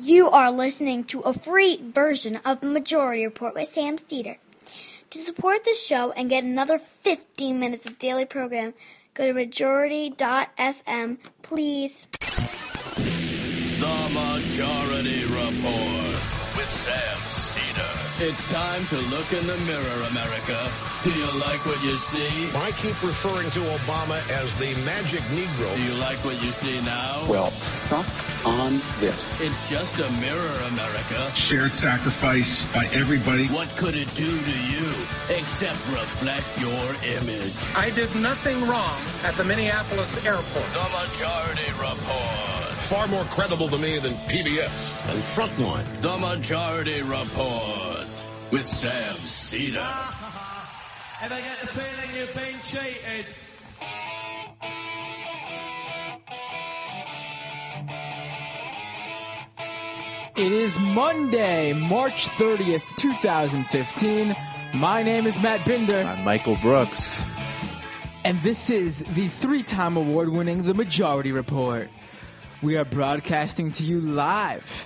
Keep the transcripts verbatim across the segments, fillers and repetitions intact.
You are listening to a free version of the Majority Report with Sam Steeder. To support the show and get another fifteen minutes of daily program, go to majority dot f m, please. The Majority Report with Sam Steeder. It's time to look in the mirror, America. Do you like what you see? I keep referring to Obama as the magic Negro. Do you like what you see now? Well, suck on this. It's just a mirror, America. Shared sacrifice by everybody. What could it do to you except reflect your image? I did nothing wrong at the Minneapolis airport. The Majority Report. Far more credible to me than P B S and Frontline. The Majority Report with Sam Steeder. If I get the feeling you've been cheated. It is Monday, March thirtieth, twenty fifteen. My name is Matt Binder. I'm Michael Brooks. And this is the three-time award-winning The Majority Report. We are broadcasting to you live.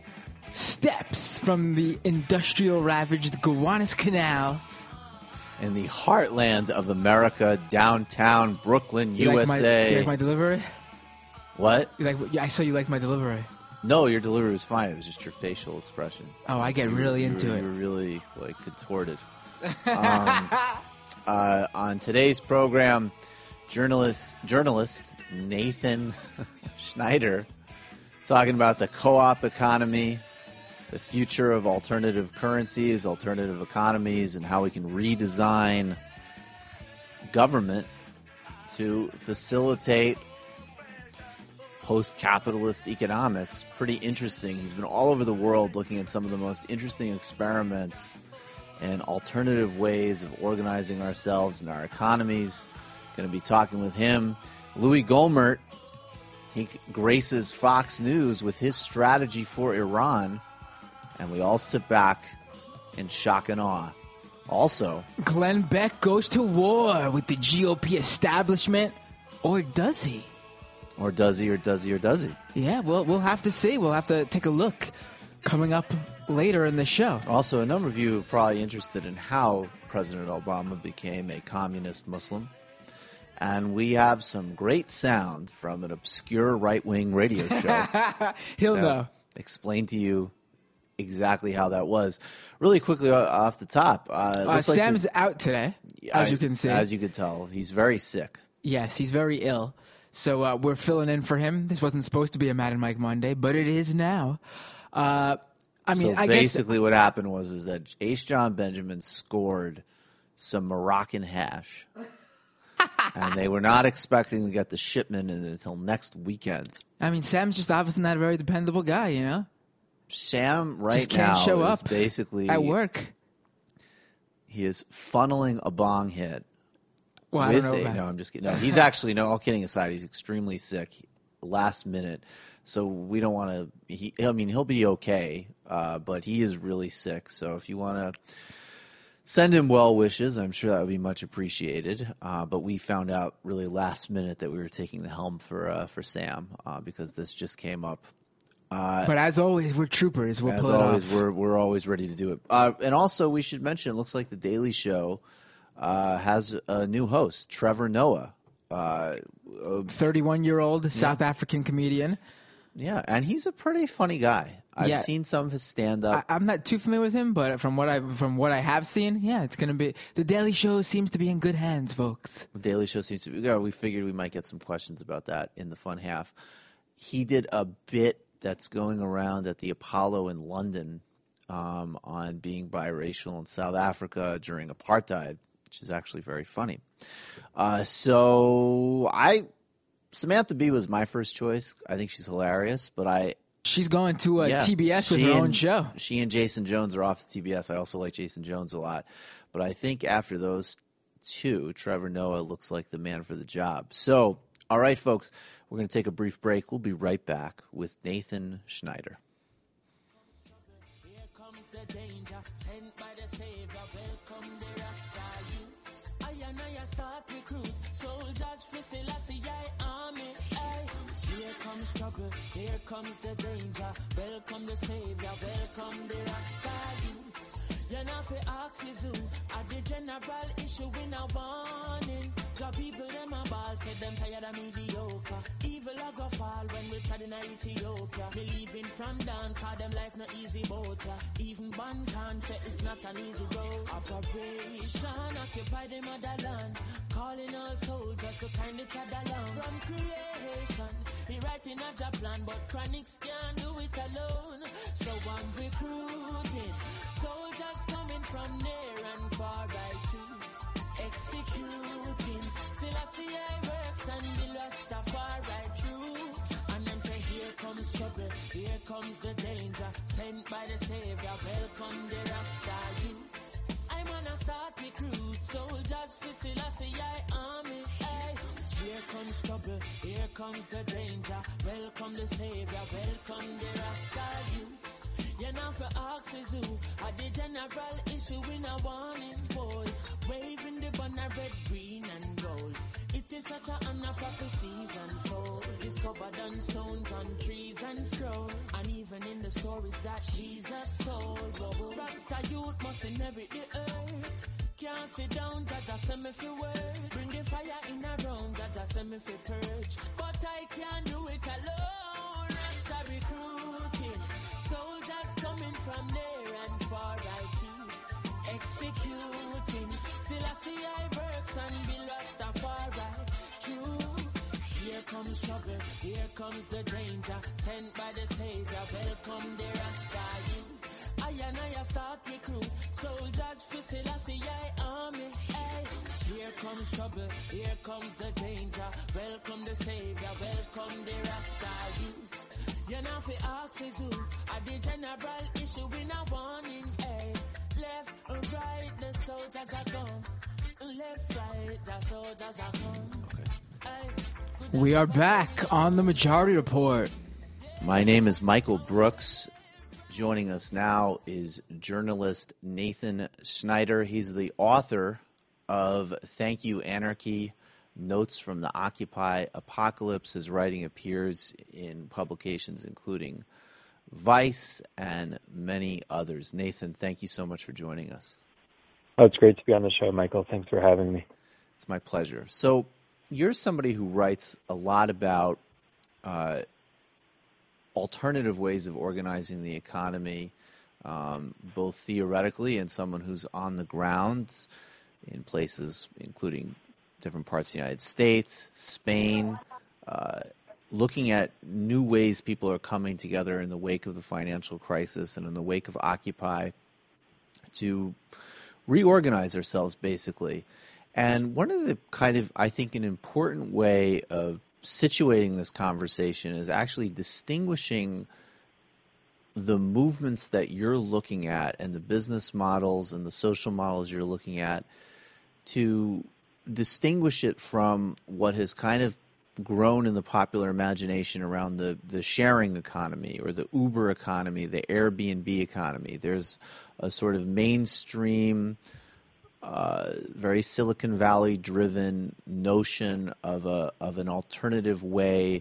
Steps from the industrial-ravaged Gowanus Canal. In the heartland of America, downtown Brooklyn, you U S A. Like my, you like my delivery? What? You like? Yeah, I saw you liked my delivery. No, your delivery was fine. It was just your facial expression. Oh, I get you really were, into you were, it. You were really, like, contorted. um, uh, on today's program, journalist journalist Nathan Schneider talking about the co-op economy, the future of alternative currencies, alternative economies, and how we can redesign government to facilitate post-capitalist economics. Pretty interesting. He's been all over the world looking at some of the most interesting experiments and alternative ways of organizing ourselves and our economies. Going to be talking with him. Louis Gohmert, he graces Fox News with his strategy for Iran, and we all sit back in shock and awe. Also, Glenn Beck goes to war with the G O P establishment, or does he? Or does he, or does he, or does he? Yeah, well, we'll have to see. We'll have to take a look coming up later in the show. Also, a number of you are probably interested in how President Obama became a communist Muslim. And we have some great sound from an obscure right-wing radio show. He'll know. Explain to you exactly how that was. Really quickly off the top. Uh, uh, Sam's like the, out today, as I, you can see. As you can tell. He's very sick. Yes, he's very ill. So uh, we're filling in for him. This wasn't supposed to be a Matt and Mike Monday, but it is now. Uh, I mean, so I basically guess, what happened was, was that H. John Benjamin scored some Moroccan hash. And they were not expecting to get the shipment in until next weekend. I mean, Sam's just obviously not a very dependable guy, you know? Sam right just can't now show is up basically at work. He is funneling a bong hit. Well, I with don't know a, about no, I'm just kidding. No, he's actually, no, all kidding aside, he's extremely sick last minute. So we don't want to, he, I mean, he'll be okay, uh, but he is really sick. So if you want to send him well wishes, I'm sure that would be much appreciated. Uh, but we found out really last minute that we were taking the helm for uh, for Sam uh, because this just came up. Uh, but as always, we're troopers. We'll as pull it always, off. we're we're always ready to do it. Uh, and also, we should mention, it looks like the Daily Show uh, has a new host, Trevor Noah, thirty-one-year-old uh, South yeah. African comedian. Yeah, and he's a pretty funny guy. I've yeah. seen some of his stand-up. I, I'm not too familiar with him, but from what I from what I have seen, yeah, it's gonna be the Daily Show seems to be in good hands, folks. The Daily Show seems to be. Yeah, we figured we might get some questions about that in the fun half. He did a bit that's going around at the Apollo in London um, on being biracial in South Africa during apartheid, which is actually very funny. Uh, so I, Samantha Bee was my first choice. I think she's hilarious, but I. She's going to uh, yeah, T B S with her and, own show. She and Jason Jones are off to T B S. I also like Jason Jones a lot. But I think after those two, Trevor Noah looks like the man for the job. So, all right, folks, we're going to take a brief break. We'll be right back with Nathan Schneider. Here comes the danger, sent by the Savior. Welcome the Rasta youths. I and I start recruit soldiers for Selassie army. Aye. Here comes trouble, here comes the danger. Welcome the Savior, welcome the Rasta youths. You know for oxygen, at the general issue in a warning. Job people them a ball, said them tired of mediocre. Evil a go fall when we tried in Ethiopia. Believing from down, cause them life not easy boat. Even Bantan said it's not an easy road. Operation occupy the motherland, calling all soldiers to kind each other along. From creation, he writing a job plan, but chronics can't do it alone. So I'm recruiting soldiers coming from near and far. I choose executing Selassie works and the Rastafari truth. And them say here comes trouble, here comes the danger, sent by the Savior. Welcome the Rasta youths. I wanna start recruit soldiers for Selassie army. Hey. Here comes trouble, here comes the danger. Welcome the Savior, welcome the Rasta youths. You know for oxygen, at the general issue in a warning boy. Waving the banner red, green and gold. It is such an honor prophecies unfold. Discovered on stones, on trees and scrolls. And even in the stories that Jesus told. Rasta youth must inherit the earth. Can't sit down, Jaja send me for work. Bring the fire in a round, Jaja send me for purge. But I can't do it alone. Rasta recruiting soldiers coming from near and far. I choose executing Selassie works and be Rastafari choose. Here comes trouble, here comes the danger, sent by the Savior. Welcome the Rasta youth. I and I start recruit soldiers for Selassie army. Hey. Here comes trouble, here comes the danger. Welcome the Savior, welcome the Rasta youth. You know for oxygen, at the general issue in a warning. Hey. Left or right, the soldiers are gone. Left, right, the soldiers are gone. Hey. We are back on the Majority Report. My name is Michael Brooks. Joining us now is journalist Nathan Schneider. He's the author of Thank You, Anarchy, Notes from the Occupy Apocalypse. His writing appears in publications including Vice and many others. Nathan, thank you so much for joining us. Oh, it's great to be on the show, Michael. Thanks for having me. It's my pleasure. So you're somebody who writes a lot about uh, alternative ways of organizing the economy, um, both theoretically and someone who's on the ground in places including different parts of the United States, Spain, uh, looking at new ways people are coming together in the wake of the financial crisis and in the wake of Occupy to reorganize ourselves, basically. And one of the kind of, I think, an important way of situating this conversation is actually distinguishing the movements that you're looking at and the business models and the social models you're looking at, to distinguish it from what has kind of grown in the popular imagination around the, the sharing economy or the Uber economy, the Airbnb economy. There's a sort of mainstream, uh, very Silicon Valley-driven notion of a of an alternative way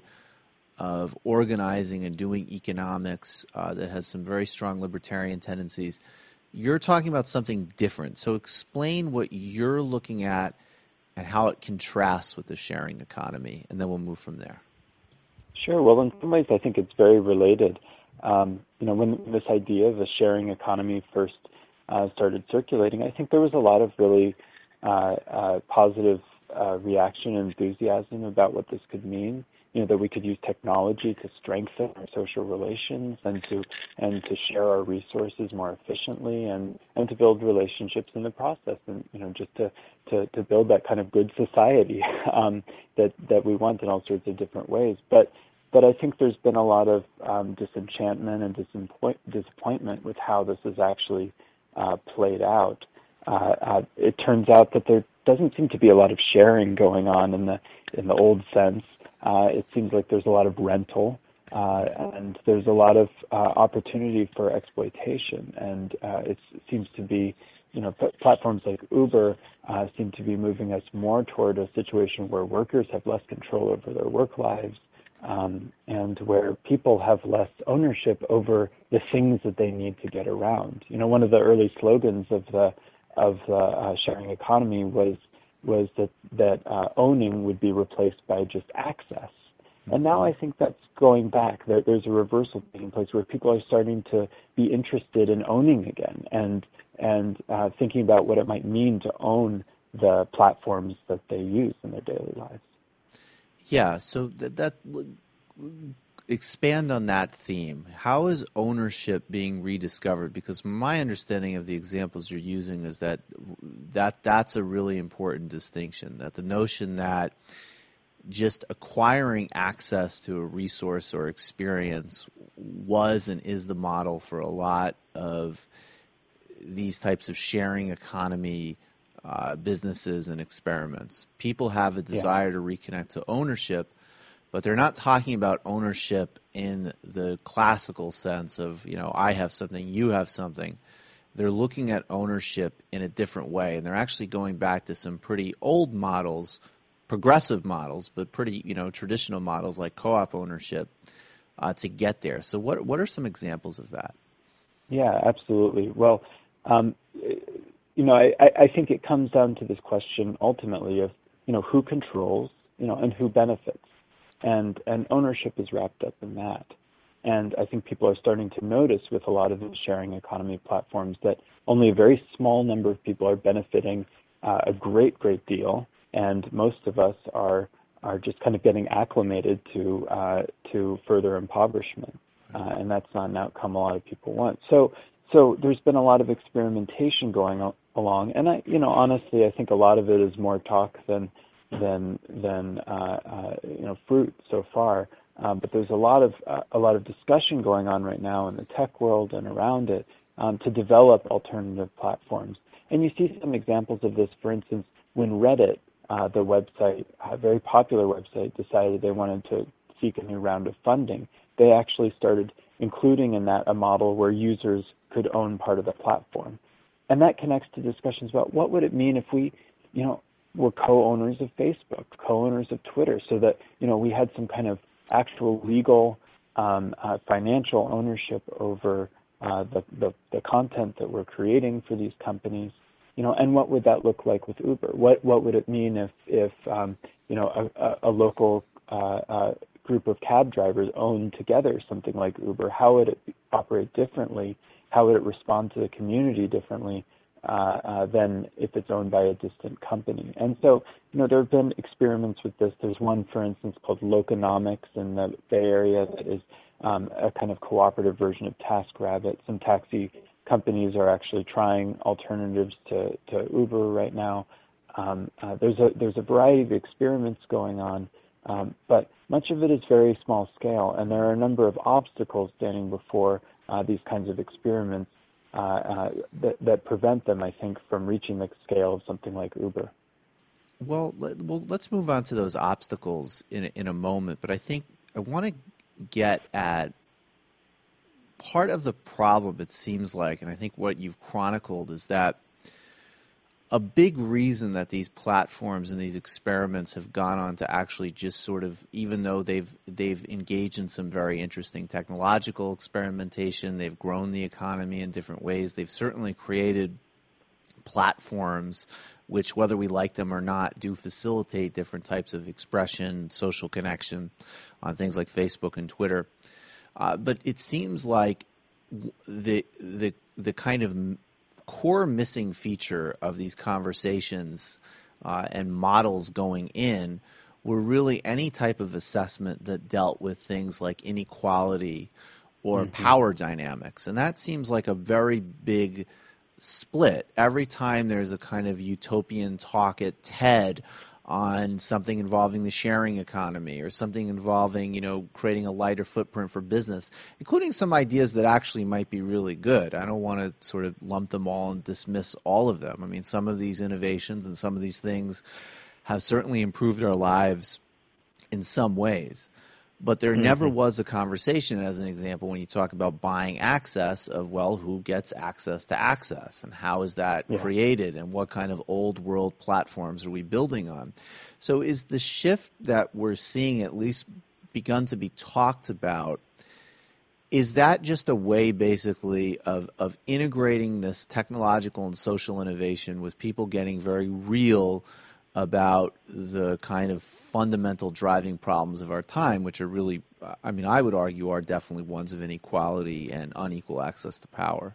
of organizing and doing economics uh, that has some very strong libertarian tendencies. You're talking about something different. So explain what you're looking at and how it contrasts with the sharing economy, and then we'll move from there. Sure. Well, in some ways, I think it's very related. Um, you know, when this idea of a sharing economy first uh, started circulating, I think there was a lot of really uh, uh, positive uh, reaction and enthusiasm about what this could mean. You know, that we could use technology to strengthen our social relations and to and to share our resources more efficiently and, and to build relationships in the process, and you know, just to, to, to build that kind of good society um, that that we want in all sorts of different ways. But but I think there's been a lot of um, disenchantment and disappoint, disappointment with how this has actually uh, played out. Uh, uh, it turns out that there doesn't seem to be a lot of sharing going on in the in the old sense. Uh, it seems like there's a lot of rental uh, and there's a lot of uh, opportunity for exploitation. And uh, it's, it seems to be, you know, p- platforms like Uber uh, seem to be moving us more toward a situation where workers have less control over their work lives, um, and where people have less ownership over the things that they need to get around. You know, one of the early slogans of the of the uh, sharing economy was was that that uh, owning would be replaced by just access. And now I think that's going back. There, there's a reversal taking place where people are starting to be interested in owning again, and and uh, thinking about what it might mean to own the platforms that they use in their daily lives. Yeah, so that, that expand on that theme. How is ownership being rediscovered? Because my understanding of the examples you're using is that that that's a really important distinction, that the notion that just acquiring access to a resource or experience was and is the model for a lot of these types of sharing economy uh, businesses and experiments. People have a desire yeah. to reconnect to ownership, but they're not talking about ownership in the classical sense of, you know, I have something, you have something. They're looking at ownership in a different way, and they're actually going back to some pretty old models, progressive models, but pretty, you know, traditional models like co-op ownership uh, to get there. So what what are some examples of that? Yeah, absolutely. Well, um, you know, I, I think it comes down to this question ultimately of, you know, who controls, you know, and who benefits. And, and ownership is wrapped up in that. And I think people are starting to notice with a lot of the sharing economy platforms that only a very small number of people are benefiting uh, a great, great deal. And most of us are are just kind of getting acclimated to uh, to further impoverishment, uh, and that's not an outcome a lot of people want. So so there's been a lot of experimentation going o- along, and I you know honestly I think a lot of it is more talk than than than uh, uh, you know fruit so far. Um, but there's a lot of uh, a lot of discussion going on right now in the tech world and around it um, to develop alternative platforms. And you see some examples of this, for instance, when Reddit, Uh, the website, a very popular website, decided they wanted to seek a new round of funding, they actually started including in that a model where users could own part of the platform. And that connects to discussions about what would it mean if we, you know, were co-owners of Facebook, co-owners of Twitter, so that, you know, we had some kind of actual legal um, uh, financial ownership over uh, the, the, the content that we're creating for these companies. You know, and what would that look like with Uber? What what would it mean if if um, you know a, a, a local uh, uh, group of cab drivers owned together something like Uber? How would it operate differently? How would it respond to the community differently uh, uh, than if it's owned by a distant company? And so, you know, there have been experiments with this. There's one, for instance, called Loconomics in the Bay Area that is um, a kind of cooperative version of TaskRabbit. Some taxi companies are actually trying alternatives to, to Uber right now. Um, uh, there's a there's a variety of experiments going on, um, but much of it is very small scale, and there are a number of obstacles standing before uh, these kinds of experiments uh, uh, that, that prevent them, I think, from reaching the scale of something like Uber. Well, let, well, let's move on to those obstacles in a, in a moment, but I think I want to get at part of the problem, it seems like, and I think what you've chronicled, is that a big reason that these platforms and these experiments have gone on to actually just sort of, even though they've they've engaged in some very interesting technological experimentation, they've grown the economy in different ways, they've certainly created platforms which, whether we like them or not, do facilitate different types of expression, social connection on things like Facebook and Twitter. Uh, but it seems like the the the kind of core missing feature of these conversations uh, and models going in were really any type of assessment that dealt with things like inequality or mm-hmm. power dynamics. And that seems like a very big split. Every time there's a kind of utopian talk at TED on something involving the sharing economy or something involving, you know, creating a lighter footprint for business, including some ideas that actually might be really good. I don't want to sort of lump them all and dismiss all of them. I mean, some of these innovations and some of these things have certainly improved our lives in some ways. But there Mm-hmm. never was a conversation, as an example, when you talk about buying access of, well, who gets access to access and how is that Yeah. created and what kind of old world platforms are we building on? So is the shift that we're seeing at least begun to be talked about, is that just a way basically of, of integrating this technological and social innovation with people getting very real about the kind of fundamental driving problems of our time, which are really, I mean, I would argue are definitely ones of inequality and unequal access to power?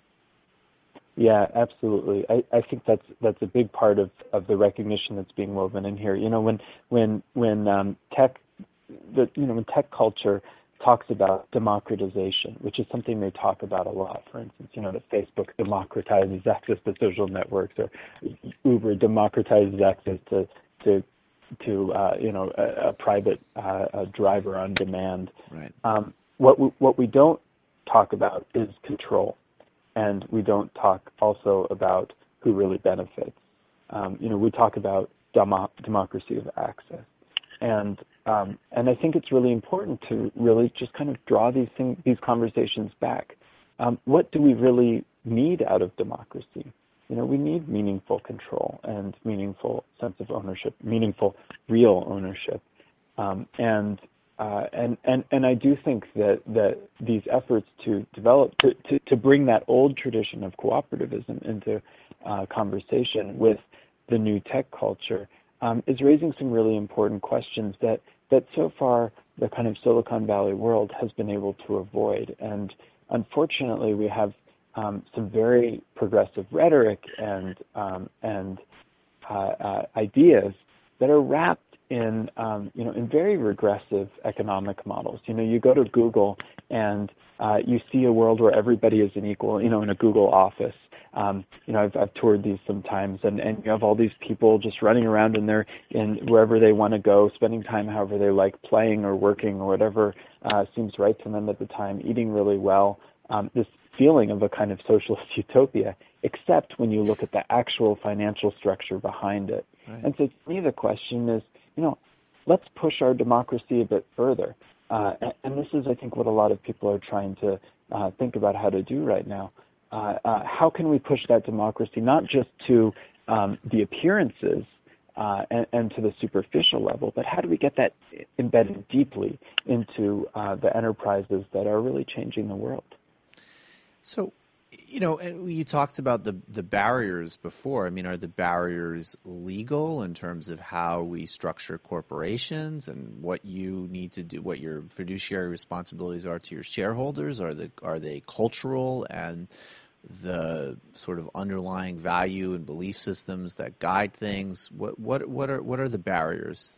Yeah, absolutely. I, I think that's that's a big part of, of the recognition that's being woven in here. You know, when when when um, tech, the you know when tech culture talks about democratization, which is something they talk about a lot. For instance, you know, that Facebook democratizes access to social networks, or Uber democratizes access to to to uh, you know a, a private uh, a driver on demand. Right. Um, what we, what we don't talk about is control, and we don't talk also about who really benefits. Um, you know, we talk about demo- democracy of access. And um, and I think it's really important to really just kind of draw these things, these conversations back. Um, what do we really need out of democracy? You know, we need meaningful control and meaningful sense of ownership, meaningful real ownership. Um, and uh, and and and I do think that that these efforts to develop to to, to bring that old tradition of cooperativism into uh, conversation with the new tech culture Um, is raising some really important questions that, that so far the kind of Silicon Valley world has been able to avoid. And unfortunately, we have um, some very progressive rhetoric and um, and uh, uh, ideas that are wrapped in um, you know in very regressive economic models. You know, you go to Google and uh, you see a world where everybody is an equal. You know, in a Google office. Um, you know, I've, I've toured these sometimes, and, and you have all these people just running around in their in wherever they want to go, spending time however they like, playing or working or whatever uh, seems right to them at the time, eating really well. Um, this feeling of a kind of socialist utopia, except when you look at the actual financial structure behind it. Right. And so, to me, the question is, you know, let's push our democracy a bit further. Uh, and, and this is, I think, what a lot of people are trying to uh, think about how to do right now. Uh, uh, how can we push that democracy not just to um, the appearances uh, and, and to the superficial level, but how do we get that embedded deeply into uh, the enterprises that are really changing the world? So, you know, and you talked about the, the barriers before. I mean, are the barriers legal in terms of how we structure corporations and what you need to do, what your fiduciary responsibilities are to your shareholders? Are the are they cultural and the sort of underlying value and belief systems that guide things? What what what are what are the barriers?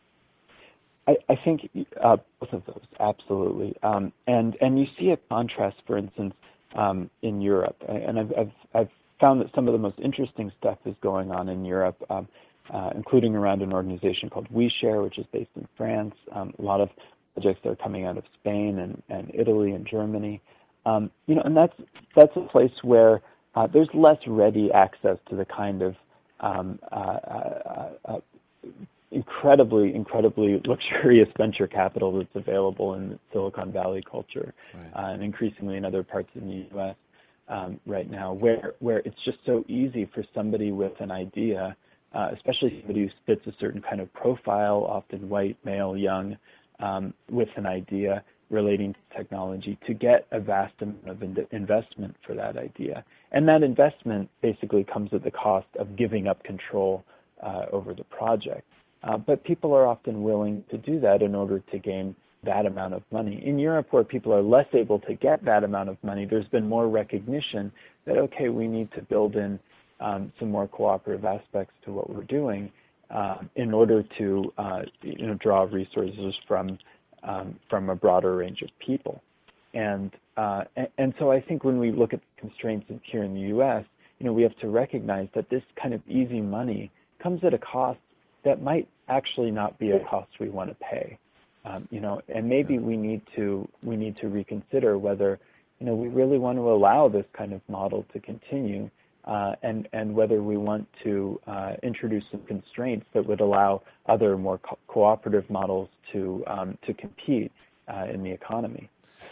I, I think uh, both of those, absolutely. Um, and and you see a contrast, for instance, um, in Europe. And I've, I've I've found that some of the most interesting stuff is going on in Europe, um, uh, including around an organization called WeShare, which is based in France. Um, a lot of projects that are coming out of Spain and, and Italy and Germany. Um, you know, and that's that's a place where uh, there's less ready access to the kind of um, uh, uh, uh, incredibly, incredibly luxurious venture capital that's available in Silicon Valley culture, Right. uh, and increasingly in other parts of the U S um, right now, where where it's just so easy for somebody with an idea, uh, especially somebody who fits a certain kind of profile, often white, male, young, um, with an idea relating to technology, to get a vast amount of in- investment for that idea. And that investment basically comes at the cost of giving up control uh, over the project. Uh, but people are often willing to do that in order to gain that amount of money. In Europe, where people are less able to get that amount of money, there's been more recognition that, okay, we need to build in um, some more cooperative aspects to what we're doing uh, in order to uh, you know, draw resources from Um, from a broader range of people. And, uh, and and so I think when we look at constraints here in the U S, you know, we have to recognize that this kind of easy money comes at a cost that might actually not be a cost we want to pay. Um, you know, and maybe we need to we need to reconsider whether, you know, we really want to allow this kind of model to continue, uh, and and whether we want to uh, introduce some constraints that would allow other more co- cooperative models to um, to compete uh, in the economy.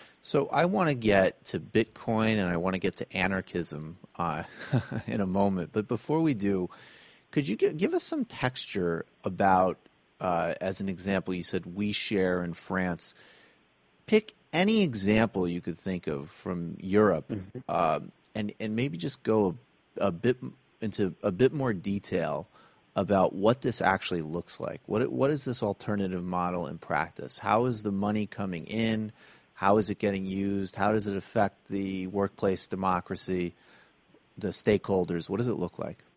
So I want to get to Bitcoin and I want to get to anarchism uh, in a moment. But before we do, could you give, give us some texture about, uh, as an example, you said we share in France. Pick any example you could think of from Europe, mm-hmm. uh, and and maybe just go a, a bit into a bit more detail about what this actually looks like. What what is this alternative model in practice? How is the money coming in? How is it getting used? How does it affect the workplace democracy, the stakeholders? What does it look like?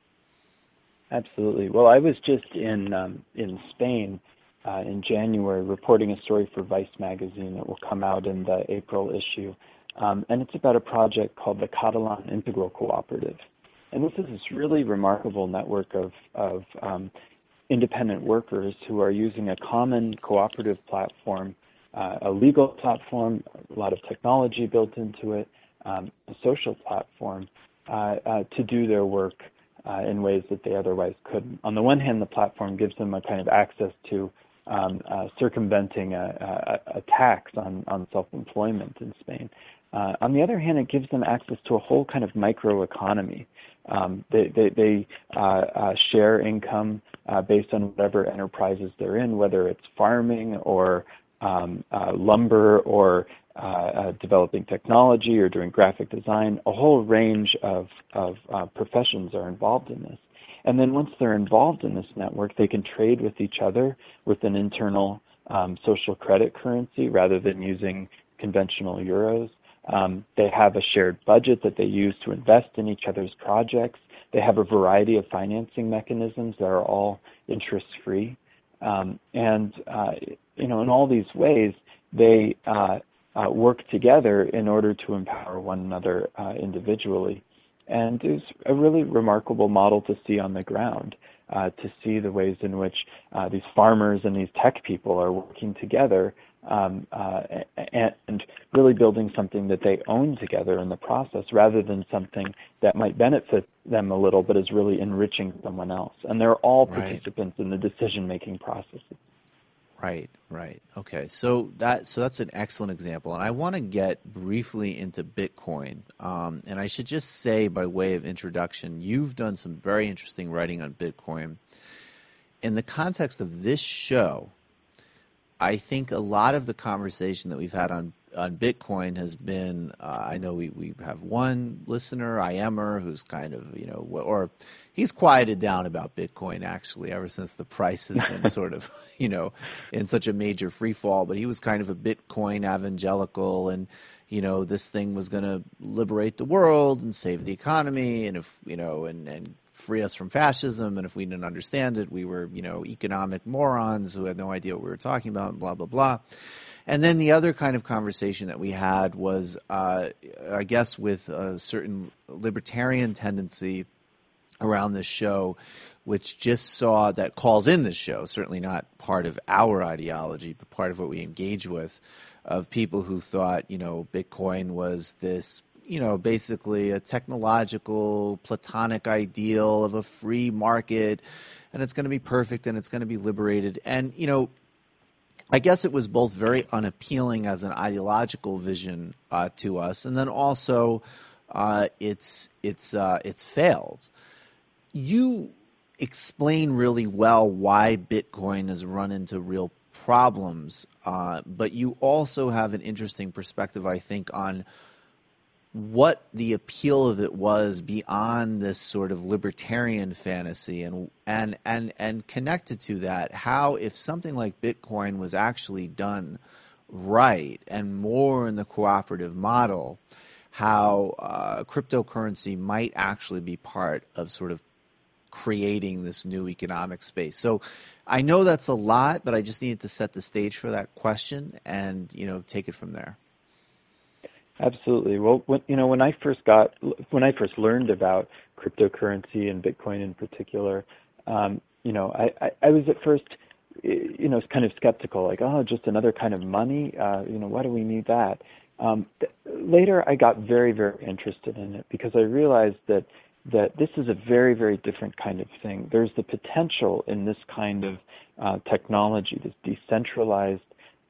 Absolutely. Well, I was just in um, in Spain uh, in January reporting a story for Vice magazine that will come out in the April issue, um, and it's about a project called the Catalan Integral Cooperative. And this is this really remarkable network of, of um, independent workers who are using a common cooperative platform, uh, a legal platform, a lot of technology built into it, um, a social platform, uh, uh, to do their work uh, in ways that they otherwise couldn't. On the one hand, the platform gives them a kind of access to um, uh, circumventing a, a, a tax on, on self-employment in Spain. Uh, on the other hand, it gives them access to a whole kind of microeconomy. Um, they they, they uh, uh, share income uh, based on whatever enterprises they're in, whether it's farming or um, uh, lumber or uh, uh, developing technology or doing graphic design. A whole range of, of uh, professions are involved in this. And then once they're involved in this network, they can trade with each other with an internal um, social credit currency rather than using conventional euros. Um, they have a shared budget that they use to invest in each other's projects. They have a variety of financing mechanisms that are all interest-free. Um, and, uh, you know, in all these ways, they uh, uh, work together in order to empower one another uh, individually. And it's a really remarkable model to see on the ground, uh, to see the ways in which uh, these farmers and these tech people are working together Um, uh, and, and really building something that they own together in the process rather than something that might benefit them a little but is really enriching someone else. And they're all participants right. in the decision-making processes. Right, right. Okay, so that so that's an excellent example. And I want to get briefly into Bitcoin. Um, and I should just say by way of introduction, you've done some very interesting writing on Bitcoin. In the context of this show, I think a lot of the conversation that we've had on, on Bitcoin has been, uh, I know we, we have one listener, IMer, who's kind of, you know, or he's quieted down about Bitcoin actually ever since the price has been sort of, you know, in such a major free fall. But he was kind of a Bitcoin evangelical and, you know, this thing was going to liberate the world and save the economy and, if you know, and, and free us from fascism, and if we didn't understand it, we were, you know, economic morons who had no idea what we were talking about, and blah, blah, blah. And then the other kind of conversation that we had was, uh, I guess, with a certain libertarian tendency around this show, which just saw that calls in this show, certainly not part of our ideology, but part of what we engage with, of people who thought, you know, Bitcoin was this, you know, basically a technological, platonic ideal of a free market, and it's going to be perfect and it's going to be liberated. And, you know, I guess it was both very unappealing as an ideological vision uh, to us, and then also uh, it's it's uh, it's failed. You explain really well why Bitcoin has run into real problems, uh, but you also have an interesting perspective, I think, on what the appeal of it was beyond this sort of libertarian fantasy, and and and and connected to that, how if something like Bitcoin was actually done right and more in the cooperative model, how uh, cryptocurrency might actually be part of sort of creating this new economic space. So I know that's a lot, but I just needed to set the stage for that question and, you know, take it from there. Absolutely. Well, when, you know, when I first got, when I first learned about cryptocurrency and Bitcoin in particular, um, you know, I, I, I was at first, you know, kind of skeptical, like, oh, just another kind of money. Uh, you know, why do we need that? Um, th- later, I got very, very interested in it because I realized that that this is a very, very different kind of thing. There's the potential in this kind of uh, technology, this decentralized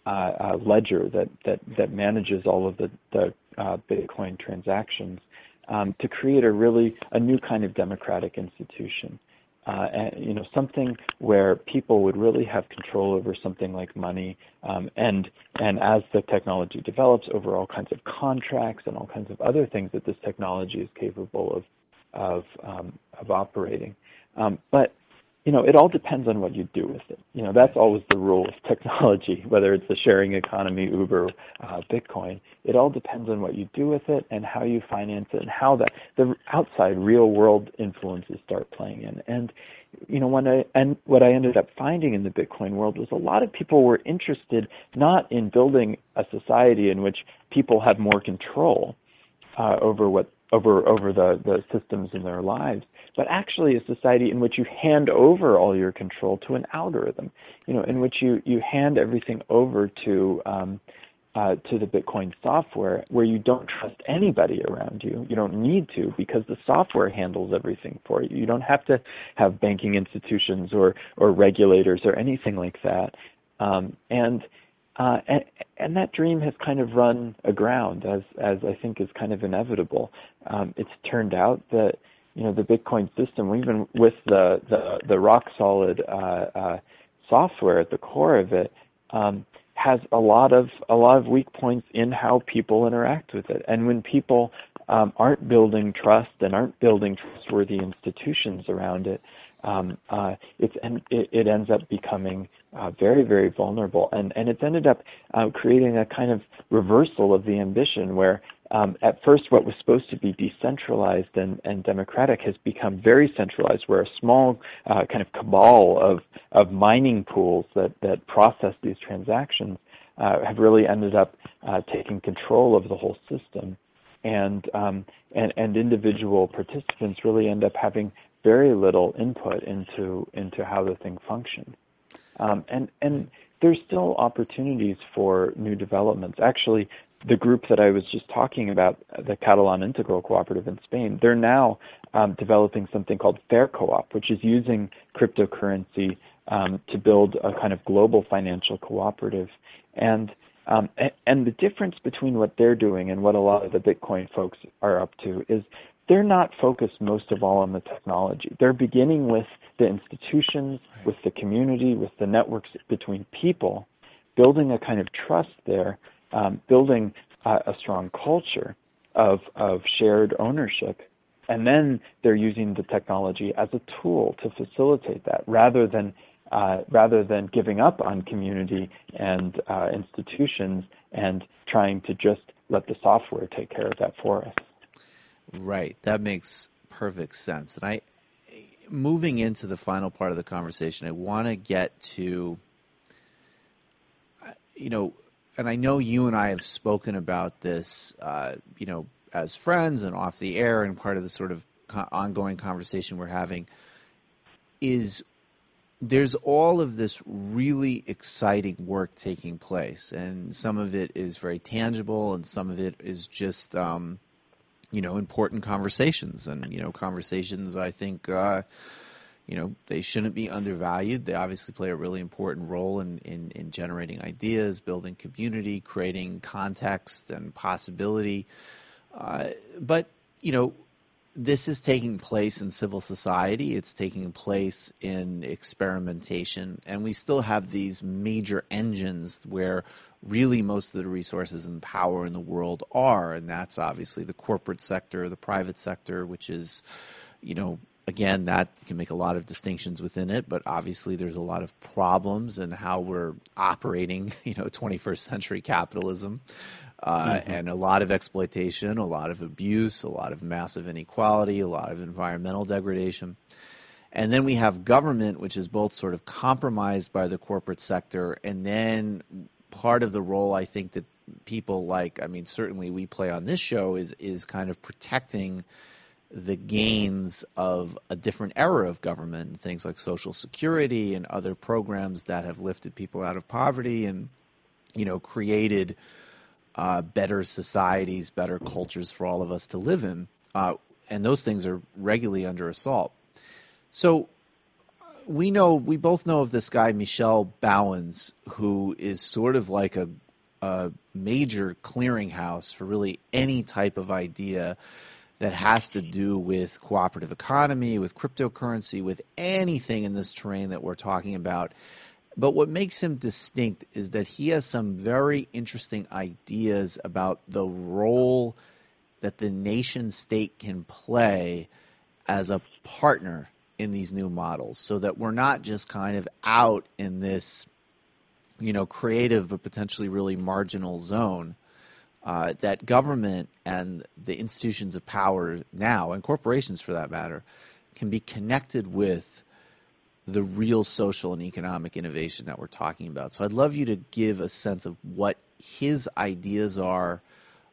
uh, uh, ledger that, that, that manages all of the, the uh, Bitcoin transactions, um, to create a really a new kind of democratic institution. Uh, and, you know, something where people would really have control over something like money, um, and and as the technology develops, over all kinds of contracts and all kinds of other things that this technology is capable of of um, of operating. Um, but you know, it all depends on what you do with it. You know, that's always the rule of technology, whether it's the sharing economy, Uber, uh, Bitcoin. It all depends on what you do with it and how you finance it and how that the outside real world influences start playing in. And, you know, when I, and what I ended up finding in the Bitcoin world was a lot of people were interested not in building a society in which people have more control uh, over what over over the, the systems in their lives, but actually a society in which you hand over all your control to an algorithm, you know, in which you, you hand everything over to um, uh, to the Bitcoin software, where you don't trust anybody around you. You don't need to, because the software handles everything for you. You don't have to have banking institutions or, or regulators or anything like that. Um, and Uh, and, and that dream has kind of run aground, as as I think is kind of inevitable. Um, it's turned out that, you know, the Bitcoin system, even with the the, the rock solid uh, uh, software at the core of it, um, has a lot of a lot of weak points in how people interact with it. And when people um, aren't building trust and aren't building trustworthy institutions around it, um, uh, it's and it, it ends up becoming Uh, very, very vulnerable, and and it's ended up uh, creating a kind of reversal of the ambition, where um, at first what was supposed to be decentralized and, and democratic has become very centralized, where a small uh, kind of cabal of of mining pools that that process these transactions uh, have really ended up uh, taking control of the whole system, and um, and and individual participants really end up having very little input into into how the thing functions. Um, and, and there's still opportunities for new developments. Actually, the group that I was just talking about, the Catalan Integral Cooperative in Spain, they're now um, developing something called Fair Co-op, which is using cryptocurrency um, to build a kind of global financial cooperative. And, um, and and the difference between what they're doing and what a lot of the Bitcoin folks are up to is they're not focused most of all on the technology. They're beginning with the institutions, with the community, with the networks between people, building a kind of trust there, um, building uh, a strong culture of of shared ownership, and then they're using the technology as a tool to facilitate that, rather than uh, rather than giving up on community and uh, institutions and trying to just let the software take care of that for us. Right. That makes perfect sense. And I, moving into the final part of the conversation, I want to get to, you know, and I know you and I have spoken about this, uh, you know, as friends and off the air, and part of the sort of co- ongoing conversation we're having is there's all of this really exciting work taking place, and some of it is very tangible, and some of it is just, um, you know, important conversations. And, you know, conversations, I think, uh, you know, they shouldn't be undervalued. They obviously play a really important role in, in, in generating ideas, building community, creating context and possibility. Uh, but, you know, this is taking place in civil society. It's taking place in experimentation. And we still have these major engines where really most of the resources and power in the world are. And that's obviously the corporate sector, the private sector, which is, you know, again, that can make a lot of distinctions within it. But obviously there's a lot of problems in how we're operating, you know, twenty-first century capitalism. Uh, mm-hmm. And a lot of exploitation, a lot of abuse, a lot of massive inequality, a lot of environmental degradation. And then we have government, which is both sort of compromised by the corporate sector, and then part of the role I think that people like, I mean, certainly we play on this show is is kind of protecting the gains of a different era of government, things like Social Security and other programs that have lifted people out of poverty and, you know, created Uh, better societies, better cultures for all of us to live in. Uh, and those things are regularly under assault. So we know, we both know of this guy, Michel Bauwens, who is sort of like a, a major clearinghouse for really any type of idea that has to do with cooperative economy, with cryptocurrency, with anything in this terrain that we're talking about. But what makes him distinct is that he has some very interesting ideas about the role that the nation state can play as a partner in these new models, so that we're not just kind of out in this, you know, creative but potentially really marginal zone. Uh, that government and the institutions of power now, and corporations for that matter, can be connected with the real social and economic innovation that we're talking about. So I'd love you to give a sense of what his ideas are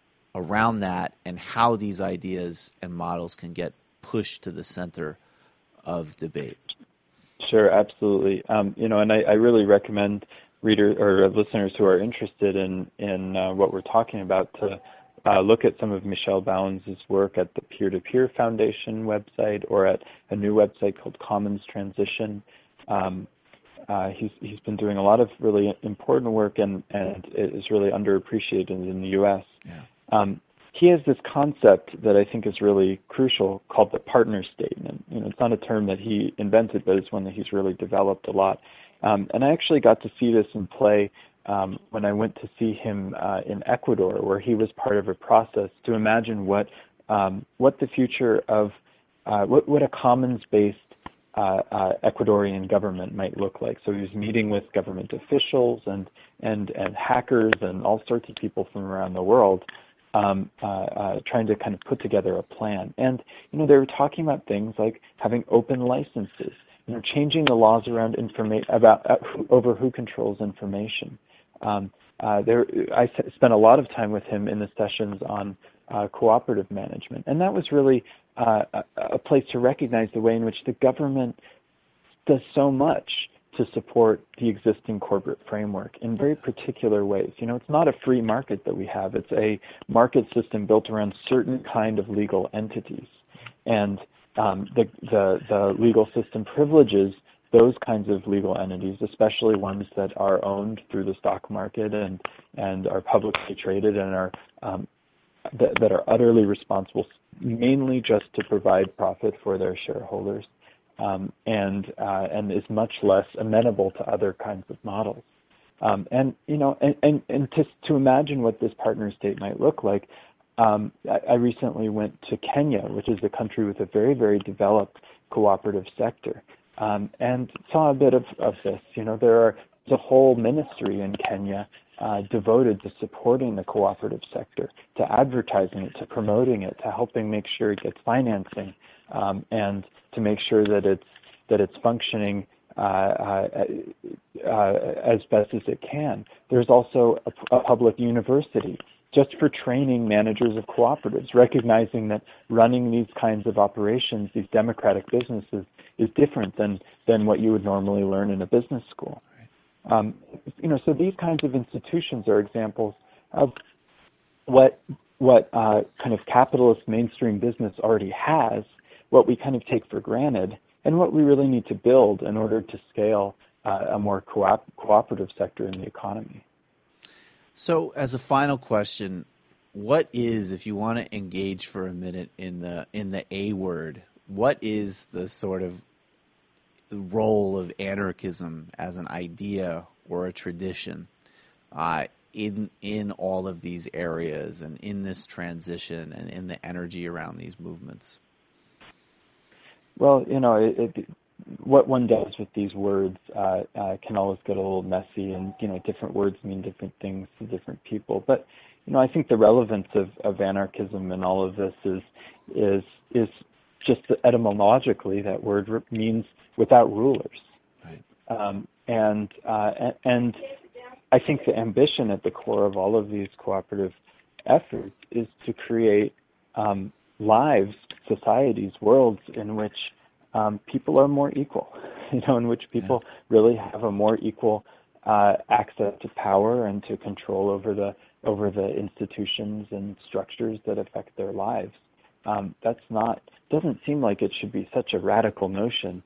around that and how these ideas and models can get pushed to the center of debate. Sure, absolutely. Um, you know, and I, I really recommend readers or listeners who are interested in in uh, what we're talking about to uh, look at some of Michel Bauwens' work at the Peer-to-Peer Foundation website or at a new website called Commons Transition. Um, uh, he's he's been doing a lot of really important work and and is really underappreciated in the U S. Yeah. Um, he has this concept that I think is really crucial called the partner state. And, you know, it's not a term that he invented, but it's one that he's really developed a lot. Um, and I actually got to see this in play um, when I went to see him uh, in Ecuador, where he was part of a process to imagine what um, what the future of uh, what, what a commons-based uh, uh, Ecuadorian government might look like. So he was meeting with government officials and and and hackers and all sorts of people from around the world. Um, uh, uh, trying to kind of put together a plan. And, you know, they were talking about things like having open licenses, you know, changing the laws around information about uh, who, over who controls information. Um, uh, there, I spent a lot of time with him in the sessions on uh, cooperative management, and that was really uh, a, a place to recognize the way in which the government does so much to support the existing corporate framework in very particular ways. You know, it's not a free market that we have. It's a market system built around certain kind of legal entities. And um, the, the, the legal system privileges those kinds of legal entities, especially ones that are owned through the stock market and, and are publicly traded and are um, that, that are utterly responsible mainly just to provide profit for their shareholders. Um, and uh, and is much less amenable to other kinds of models. Um, and you know, and, and, and to to imagine what this partner state might look like, um, I, I recently went to Kenya, which is a country with a very very developed cooperative sector, um, and saw a bit of, of this. You know, there are there's a whole ministry in Kenya uh, devoted to supporting the cooperative sector, to advertising it, to promoting it, to helping make sure it gets financing, um, and to make sure that it's that it's functioning uh, uh, uh, as best as it can. There's also a, a public university just for training managers of cooperatives, recognizing that running these kinds of operations, these democratic businesses, is different than than what you would normally learn in a business school. Um, you know, so these kinds of institutions are examples of what what uh, kind of capitalist mainstream business already has, what we kind of take for granted, and what we really need to build in order to scale uh, a more co- cooperative sector in the economy. So as a final question, what is, if you want to engage for a minute in the in the A word, what is the sort of role of anarchism as an idea or a tradition uh, in in all of these areas and in this transition and in the energy around these movements? Well, you know, it, it, what one does with these words uh, uh, can always get a little messy, and you know, different words mean different things to different people. But you know, I think the relevance of, of anarchism in all of this is is is just etymologically that word means without rulers, right. um, and uh, and I think the ambition at the core of all of these cooperative efforts is to create um, lives, societies, worlds in which um, people are more equal, you know, in which people yeah. really have a more equal uh, access to power and to control over the over the institutions and structures that affect their lives. Um, that's not doesn't seem like it should be such a radical notion,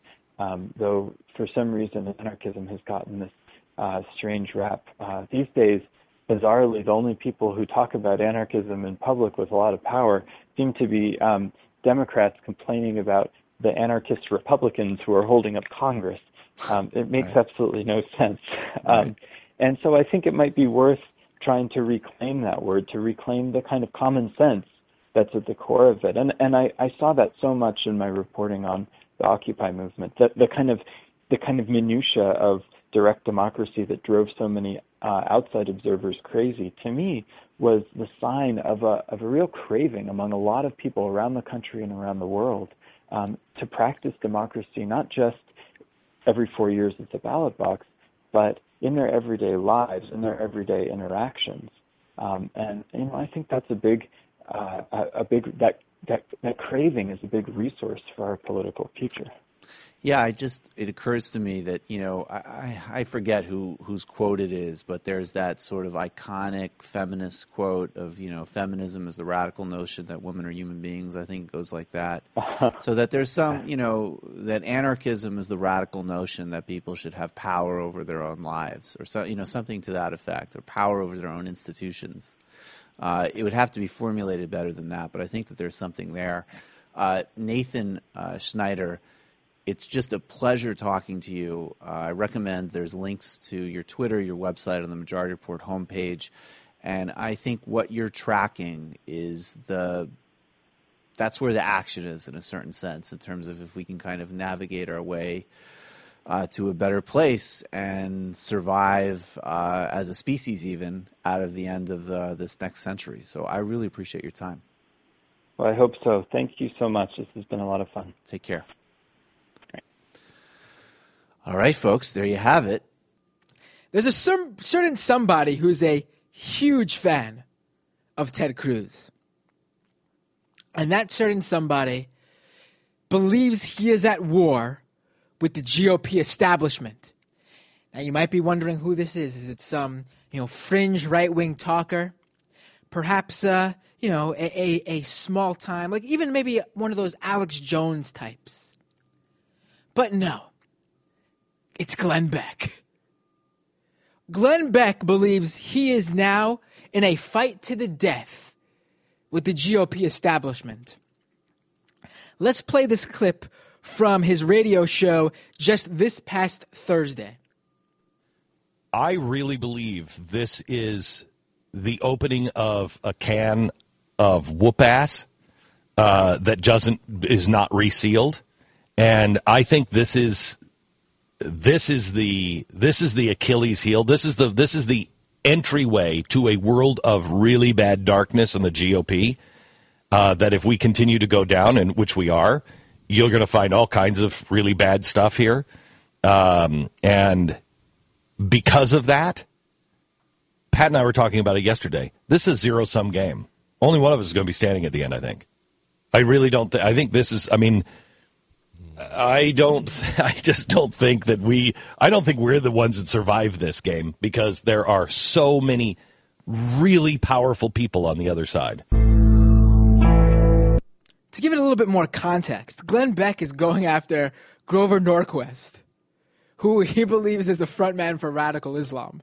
um, though for some reason anarchism has gotten this uh, strange rap. Uh, these days, bizarrely, the only people who talk about anarchism in public with a lot of power seem to be um, Democrats complaining about the anarchist Republicans who are holding up Congress. Um, it makes right. absolutely no sense. Um, right. And so I think it might be worth trying to reclaim that word, to reclaim the kind of common sense that's at the core of it. And and I, I saw that so much in my reporting on the Occupy movement, that the kind of the kind of minutia of direct democracy that drove so many uh, outside observers crazy, to me, was the sign of a of a real craving among a lot of people around the country and around the world um, to practice democracy, not just every four years at the ballot box, but in their everyday lives, in their everyday interactions. Um, and you know, I think that's a big, uh, a, a big that that that craving is a big resource for our political future. Yeah, I just it occurs to me that, you know, I, I forget who whose quote it is, but there's that sort of iconic feminist quote of, you know, feminism is the radical notion that women are human beings. I think it goes like that. So that there's some, you know, that anarchism is the radical notion that people should have power over their own lives, or so, you know, something to that effect, or power over their own institutions. Uh, it would have to be formulated better than that, but I think that there's something there. Uh, Nathan uh, Schneider, it's just a pleasure talking to you. Uh, I recommend there's links to your Twitter, your website on the Majority Report homepage. And I think what you're tracking is the that's where the action is in a certain sense, in terms of if we can kind of navigate our way uh, to a better place and survive uh, as a species even out of the end of the, this next century. So I really appreciate your time. Well, I hope so. Thank you so much. This has been a lot of fun. Take care. All right, folks, there you have it. There's a some, certain somebody who's a huge fan of Ted Cruz. And that certain somebody believes he is at war with the G O P establishment. Now, you might be wondering who this is. Is it some, you know, fringe right-wing talker? Perhaps, uh, you know, a, a, a small-time, like even maybe one of those Alex Jones types. But no. It's Glenn Beck. Glenn Beck believes he is now in a fight to the death with the G O P establishment. Let's play this clip from his radio show just this past Thursday. I really believe this is the opening of a can of whoop-ass uh, that doesn't is not resealed. And I think this is... This is the this is the Achilles heel. This is the this is the entryway to a world of really bad darkness in the G O P. Uh, that if we continue to go down, and which we are, you're going to find all kinds of really bad stuff here. Um, and because of that, Pat and I were talking about it yesterday. This is a zero-sum game. Only one of us is going to be standing at the end, I think. I really don't think. I think this is. I mean. I don't, I just don't think that we, I don't think we're the ones that survive this game, because there are so many really powerful people on the other side. To give it a little bit more context, Glenn Beck is going after Grover Norquist, who he believes is the frontman for radical Islam.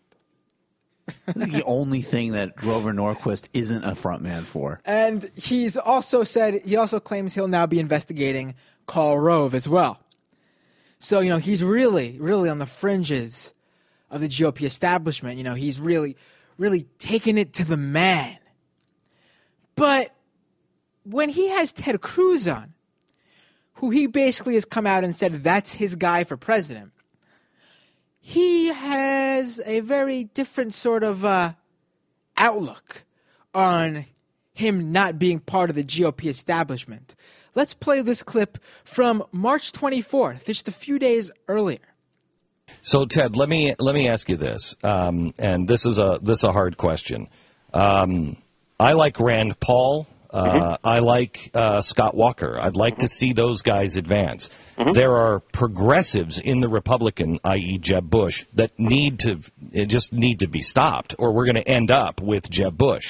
The only thing that Grover Norquist isn't a frontman for. And he's also said, he also claims he'll now be investigating Karl Rove as well. So, you know, he's really, really on the fringes of the G O P establishment. You know, he's really, really taking it to the man. But when he has Ted Cruz on, who he basically has come out and said that's his guy for president, he has a very different sort of uh, outlook on him not being part of the G O P establishment. Let's play this clip from March twenty-fourth, just a few days earlier. So, Ted, let me let me ask you this, um, and this is a this is a hard question. Um, I like Rand Paul. Uh, mm-hmm. I like uh, Scott Walker. I'd like mm-hmm. to see those guys advance. Mm-hmm. There are progressives in the Republican, that is. Jeb Bush, that need to just need to be stopped, or we're going to end up with Jeb Bush.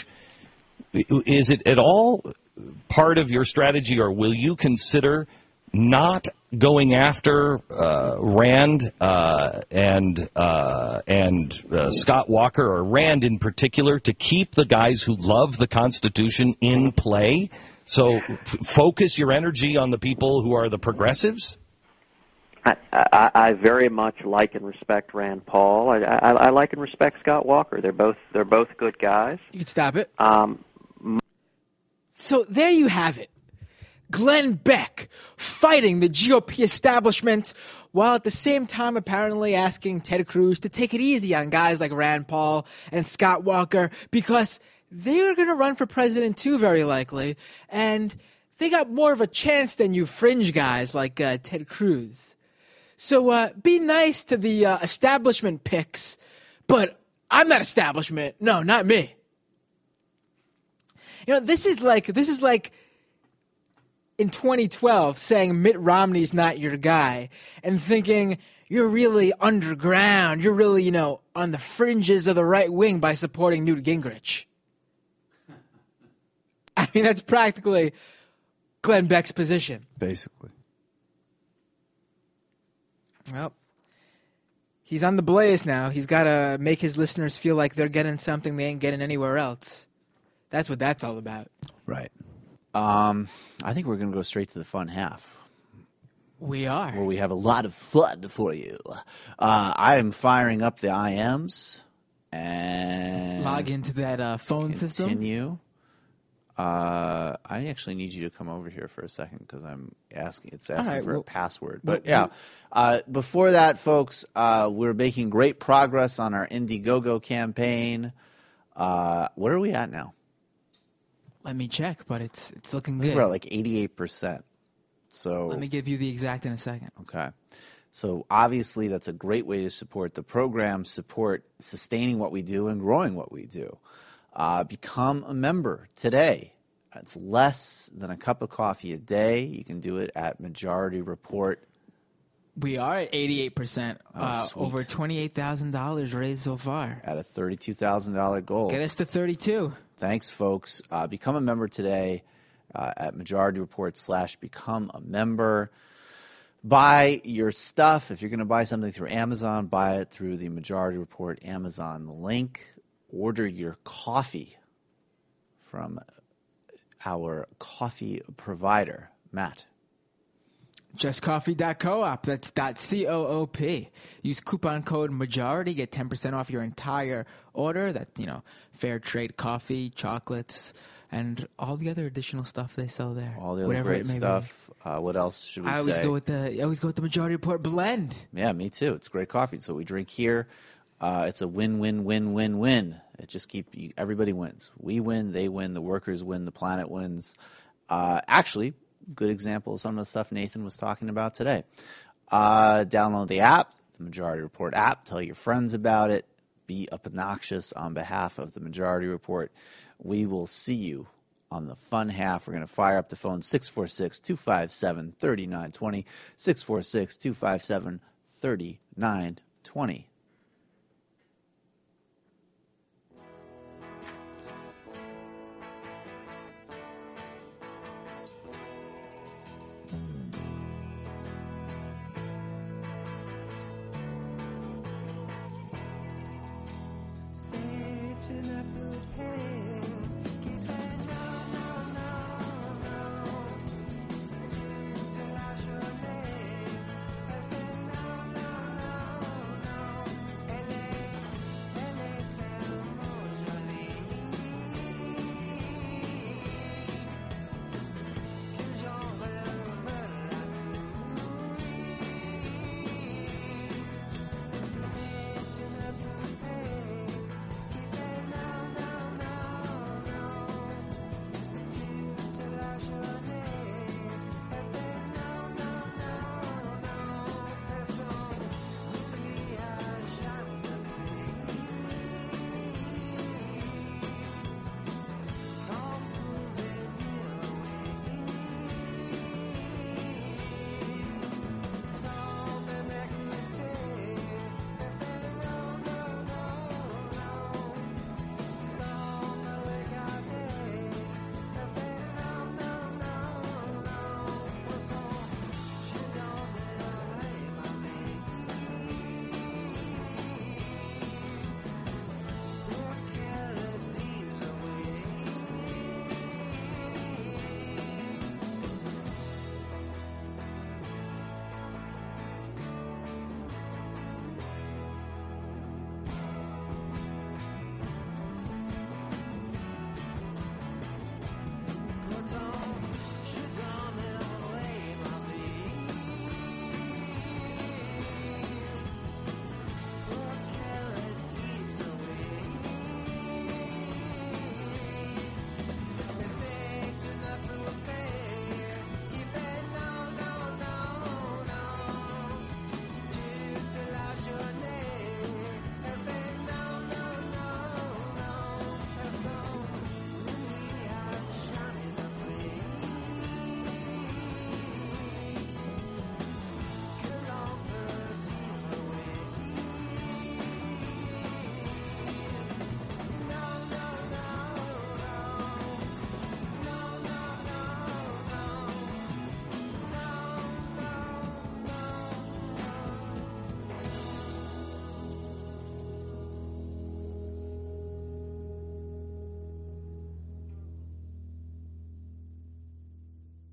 Is it at all part of your strategy, or will you consider not going after uh, Rand uh, and uh, and uh, Scott Walker, or Rand in particular, to keep the guys who love the Constitution in play? So f- focus your energy on the people who are the progressives? I, I, I very much like and respect Rand Paul. I, I, I like and respect Scott Walker. They're both they're both good guys. You can stop it. Um, so there you have it. Glenn Beck fighting the G O P establishment while at the same time apparently asking Ted Cruz to take it easy on guys like Rand Paul and Scott Walker because they are going to run for president too, very likely, and they got more of a chance than you fringe guys like uh, Ted Cruz. So uh, be nice to the uh, establishment picks, but I'm not establishment. No, not me. You know, this is like this is like in twenty twelve saying Mitt Romney's not your guy and thinking you're really underground, you're really, you know, on the fringes of the right wing by supporting Newt Gingrich. I mean, that's practically Glenn Beck's position. Basically. Well, he's on the blaze now. He's got to make his listeners feel like they're getting something they ain't getting anywhere else. That's what that's all about. Right. Um, I think we're going to go straight to the fun half. We are. Where we have a lot of fun for you. Uh, I am firing up the I Ms and log into that uh, phone continue. system. Continue. Uh, I actually need you to come over here for a second because I'm asking. It's asking right, for well, a password. well, But yeah, well, uh, before that, folks, uh, we're making great progress on our Indiegogo campaign. Uh, what are we at now? Let me check, but it's it's looking I think good. we're at like eighty-eight percent. So Let me give you the exact in a second. Okay. So obviously that's a great way to support the program, support sustaining what we do and growing what we do. Uh, become a member today. It's less than a cup of coffee a day. You can do it at Majority Report. We are at eighty-eight percent. Oh, uh, sweet. over twenty-eight thousand dollars raised so far. At a thirty-two thousand dollars goal. Get us to thirty-two. Thanks, folks. Uh, become a member today uh, at Majority Report slash become a member. Buy your stuff. If you're going to buy something through Amazon, buy it through the Majority Report Amazon link. Order your coffee from our coffee provider, Matt. just coffee dot coop. That's .coop. Use coupon code MAJORITY. Get ten percent off your entire order. That's, you know, fair trade coffee, chocolates, and all the other additional stuff they sell there. All the other Whatever great it may stuff. Uh, what else should we I say? always go with the I always go with the Majority Report blend. Yeah, me too. It's great coffee. It's what we drink here. Uh, it's a win-win-win-win-win. It just keep you, everybody wins. We win, they win, the workers win, the planet wins. Uh, actually, good example of some of the stuff Nathan was talking about today. Uh, download the app, the Majority Report app. Tell your friends about it. Be obnoxious on behalf of the Majority Report. We will see you on the fun half. We're going to fire up the phone six four six, two five seven, three nine two zero, six four six, two five seven, three nine two zero.